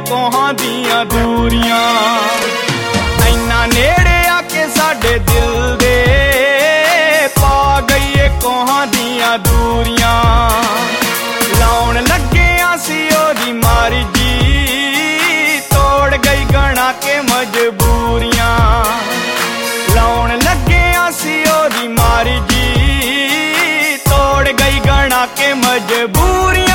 कोहां दियां दूरियां। इन्ना नेड़े आके साडे दिल दे पा गई ए कोहां दियां दूरियां। लाउण लगे सी ओदी मर्जी तोड़ गई गणा के मजबूरियां। लाउण लगे सी ओदी मर्जी तोड़ गई गणा के मजबूरियां।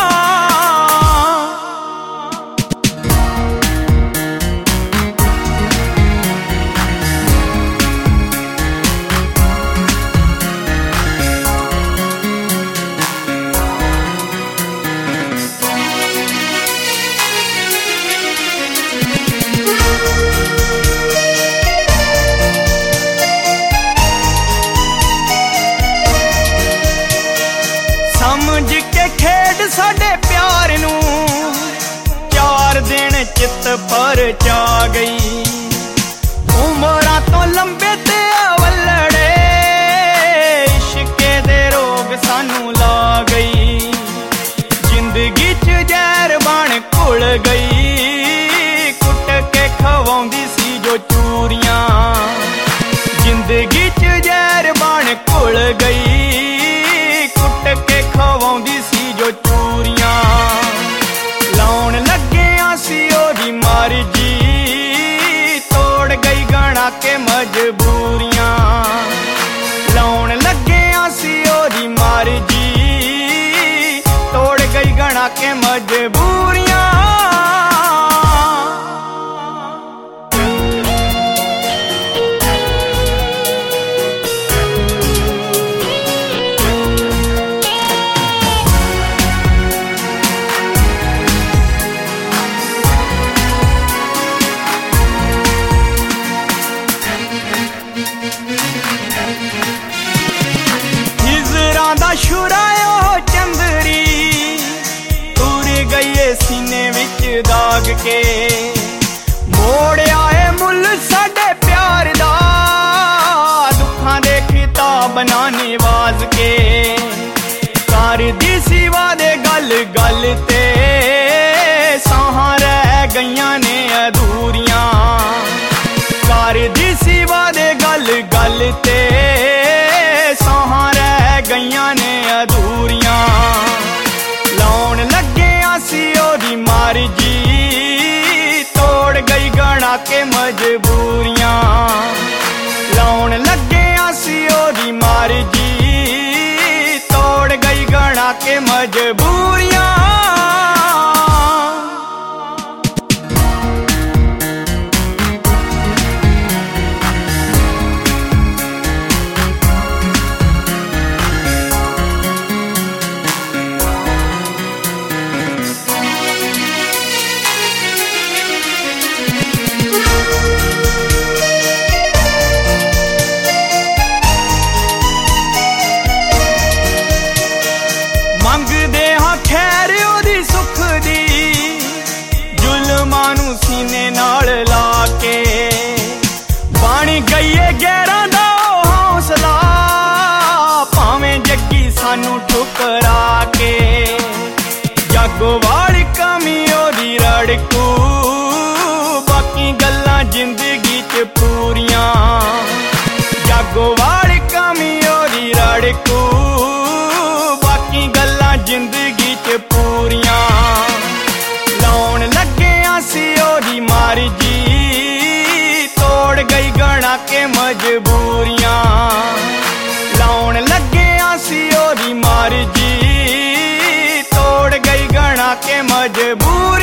समझ के खेड साडे प्यार नू 4 दिन चित पर चा गई। उमरां तो लंबे ते अवलड़े इश्के दे रोग सानू ला गई। जिंदगी च जहर बन घुल गई कुट के खवाउंदी सी जो चूरियां। जिंदगी च जहर बन घुल गई कुट के खवाउंदी सी जो चूरियां। लाउण लगे सी ओदी मर्जी तोड़ गई गणा के मजबूरियां। लाउण लगे सी ओदी मर्जी तोड़ गई गणा के मजबूरियां। शुरायो चंदरी तुर गई सीने विच दाग के। मोड़ आए मुल साडे प्यार दा दुखां दे खिताब ना निवाज के। कर दी सिवा दे गल गल ते साहां रह गईयां ने अधूरियां। कर दी सिवा दे गल गल ते साहां रह गईयां ने अधूरियां। लाउण लगे सी ओदी मर्जी तोड़ गई गणा के मजबूरियां। लाउण लगे सी ओदी मर्जी तोड़ गई गणा के मजबूरियां। मंगदे हाँ खैर ओदी सुख दी जुल्मां नू सीने नाल ला के। बन गई है गैरां दा हौसला भावें जग्गी सानू ठुकरा के। जागो वाली कमी ओदी रड़कू बाकी गल्लां जिंदगी च पूरियां। जागो वाली कमी ओदी रड़कू गल्लां जिंदगी च पूरियां। लाउण लगे सी ओदी मर्जी तोड़ गई गणा के मजबूरियां। लाउण लगे सी ओदी मर्जी तोड़ गई गणा के मजबूरियां।